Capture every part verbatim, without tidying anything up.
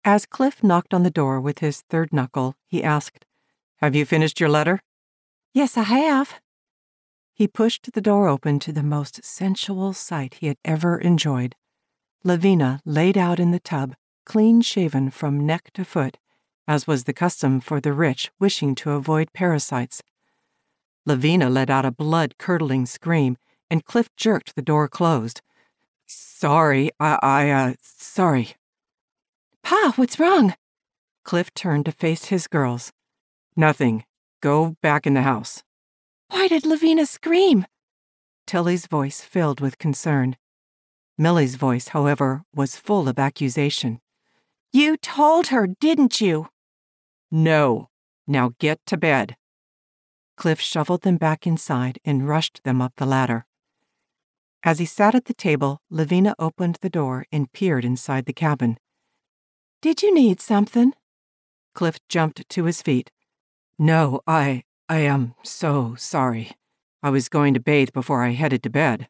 As Cliff knocked on the door with his third knuckle, he asked, "Have you finished your letter?" "Yes, I have." He pushed the door open to the most sensual sight he had ever enjoyed. Lavina laid out in the tub, clean-shaven from neck to foot, as was the custom for the rich wishing to avoid parasites. Lavina let out a blood-curdling scream, and Cliff jerked the door closed. "Sorry, I, I, uh, sorry." "Pa, what's wrong?" Cliff turned to face his girls. "Nothing. Go back in the house." "Why did Lavina scream?" Tilly's voice filled with concern. Millie's voice, however, was full of accusation. "You told her, didn't you?" "No. Now get to bed." Cliff shuffled them back inside and rushed them up the ladder. As he sat at the table, Lavina opened the door and peered inside the cabin. "Did you need something?" Cliff jumped to his feet. "No, I, I am so sorry. I was going to bathe before I headed to bed."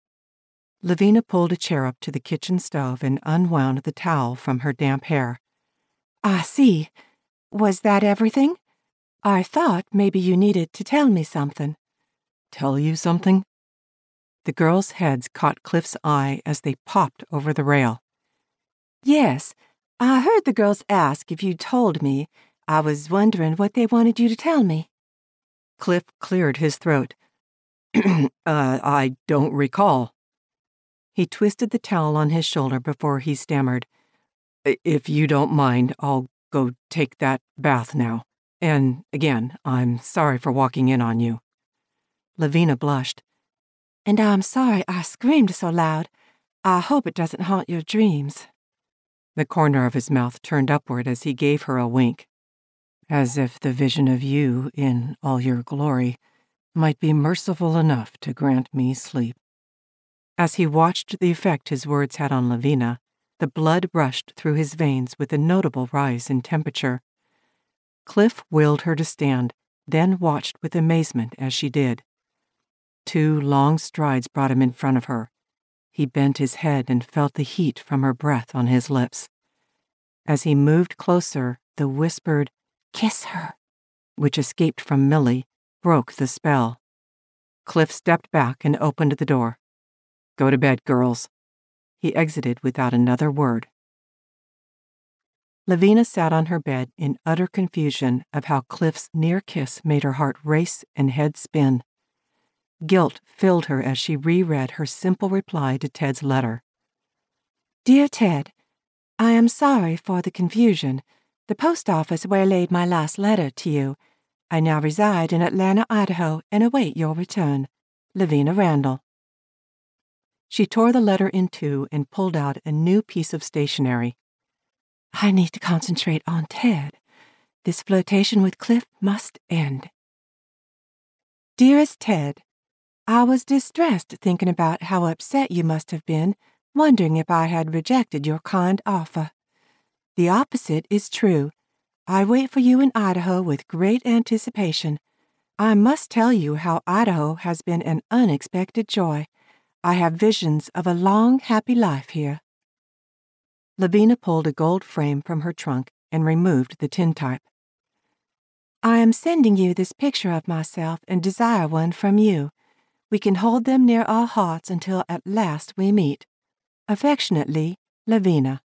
Lavina pulled a chair up to the kitchen stove and unwound the towel from her damp hair. "I see. Was that everything? I thought maybe you needed to tell me something." "Tell you something?" The girls' heads caught Cliff's eye as they popped over the rail. "Yes, I heard the girls ask if you told me. I was wondering what they wanted you to tell me." Cliff cleared his throat. uh, I don't recall." He twisted the towel on his shoulder before he stammered. "If you don't mind, I'll go take that bath now. And again, I'm sorry for walking in on you." Lavina blushed. "And I'm sorry I screamed so loud. I hope it doesn't haunt your dreams." The corner of his mouth turned upward as he gave her a wink, as if the vision of you in all your glory might be merciful enough to grant me sleep. As he watched the effect his words had on Lavina, the blood rushed through his veins with a notable rise in temperature. Cliff willed her to stand, then watched with amazement as she did. Two long strides brought him in front of her. He bent his head and felt the heat from her breath on his lips. As he moved closer, the whispered, "Kiss her," which escaped from Millie, broke the spell. Cliff stepped back and opened the door. "Go to bed, girls." He exited without another word. Lavina sat on her bed in utter confusion of how Cliff's near kiss made her heart race and head spin. Guilt filled her as she reread her simple reply to Ted's letter. "Dear Ted, I am sorry for the confusion. The post office waylaid my last letter to you. I now reside in Atlanta, Idaho, and await your return. Lavina Randall." She tore the letter in two and pulled out a new piece of stationery. "I need to concentrate on Ted. This flirtation with Cliff must end. Dearest Ted, I was distressed thinking about how upset you must have been, wondering if I had rejected your kind offer. The opposite is true. I wait for you in Idaho with great anticipation. I must tell you how Idaho has been an unexpected joy. I have visions of a long, happy life here." Lavina pulled a gold frame from her trunk and removed the tintype. "I am sending you this picture of myself and desire one from you. We can hold them near our hearts until at last we meet. Affectionately, Lavina."